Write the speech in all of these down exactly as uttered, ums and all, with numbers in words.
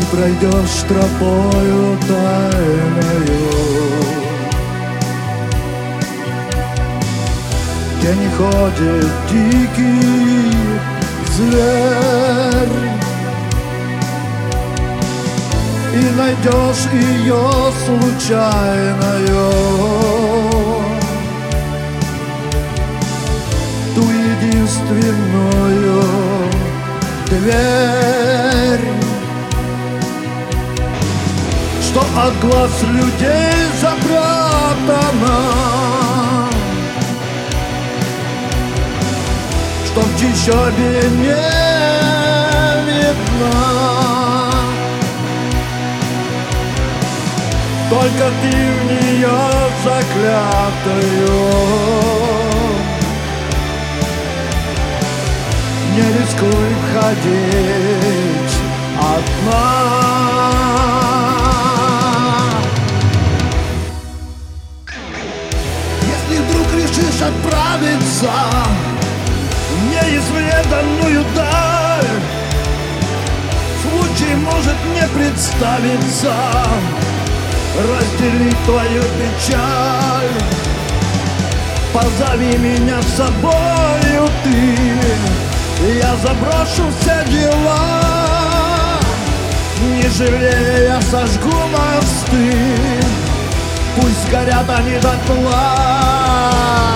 пройдешь тропою тайною, где не ходит дикий зверь, и найдешь ее случайною, ту единственную дверь, что от глаз людей запрятана, что в чащобе не видна. Только ты в нее заклятую, не рискуй ходить одна. Если вдруг решишь отправиться в неизведанную даль, случай может не представиться разделить твою печаль. Позови меня с собою ты, я заброшу все дела, не жалея сожгу мосты, пусть горят они дотла.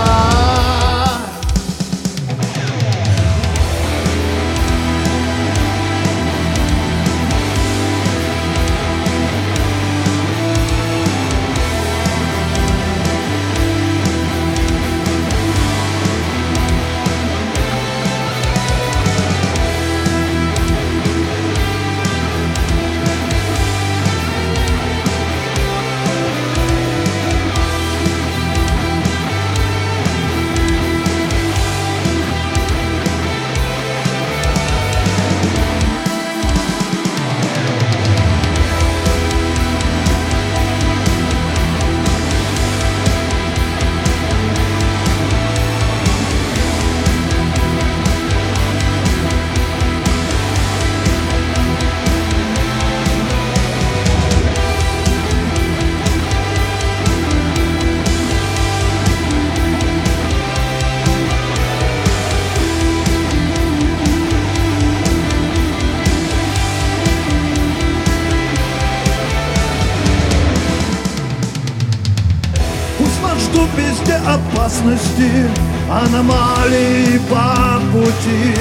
Ждут везде опасности, аномалии по пути.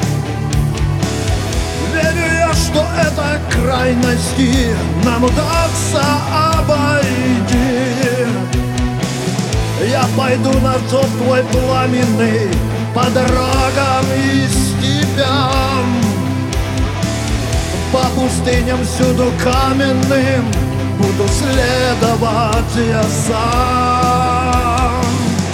Верю я, что это крайности нам удастся обойти. Я пойду на зов твой пламенный по дорогам и степям, по пустыням всюду каменным буду следовать я сам.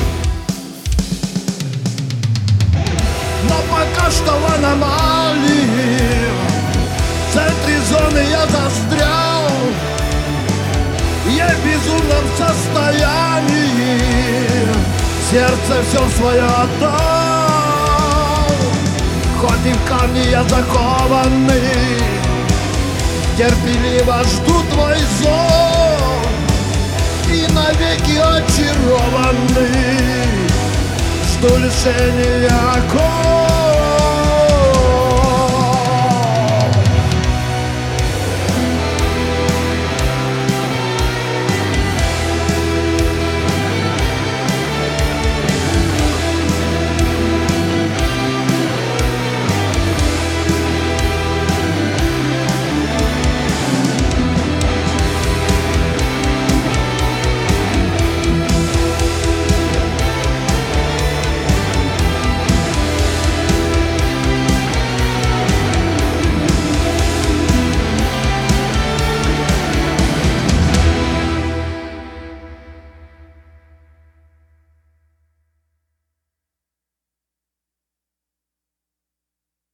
Но пока что в аномалии, в центре зоны я застрял, я в безумном состоянии, сердце все свое отдал. Хоть и в камне я закованный, терпеливо жду твой зов, и навеки очарованный жду лишения оков.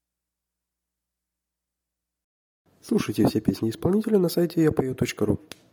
Слушайте все песни исполнителя на сайте я пою точка ру.